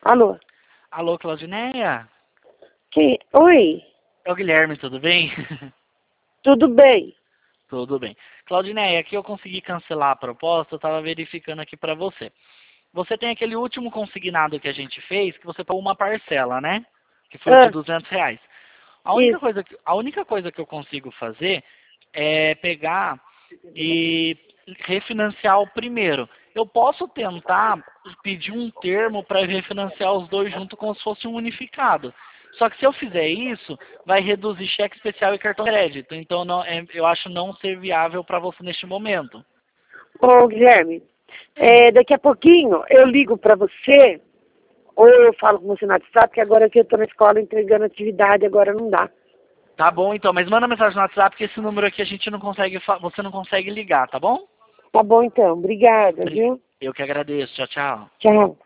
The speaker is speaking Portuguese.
Alô? Alô, Claudineia? Oi, É o Guilherme, tudo bem? tudo bem? Tudo bem. Claudineia, aqui eu consegui cancelar a proposta, eu estava verificando aqui para você. Você tem aquele último consignado que a gente fez, que você pagou uma parcela, né? Que foi o de Ah, R$ 200. A única isso. coisa que eu consigo fazer é pegar e refinanciar o primeiro. Eu posso tentar pedir um termo para refinanciar os dois junto como se fosse um unificado. Só que se eu fizer isso, vai reduzir cheque especial e cartão de crédito. Então eu acho não ser viável para você neste momento. Ô, Guilherme, Sim. daqui a pouquinho eu ligo pra você, ou eu falo com você no WhatsApp, que agora que eu tô na escola entregando atividade, agora não dá. Tá bom então, mas manda mensagem no WhatsApp que esse número aqui a gente não consegue, você não consegue ligar, tá bom? Tá bom então, obrigada, viu? Eu que agradeço. Tchau, tchau. Tchau.